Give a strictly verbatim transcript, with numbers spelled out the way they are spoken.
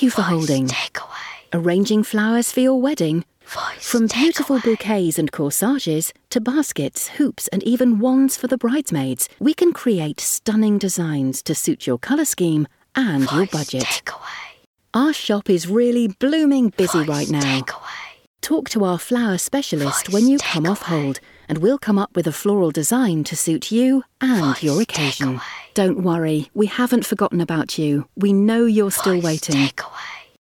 you for Voice holding. takeaway. Arranging flowers for your wedding. Voice From beautiful takeaway. bouquets and corsages to baskets, hoops and even wands for the bridesmaids, we can create stunning designs to suit your colour scheme and your Voice budget. takeaway. Our shop is really blooming busy Voice right now. takeaway. Talk to our flower specialist Voice when you come off takeaway. hold, and we'll come up with a floral design to suit you and Voice your occasion. takeaway. Don't worry, we haven't forgotten about you. We know you're still Voice waiting. takeaway.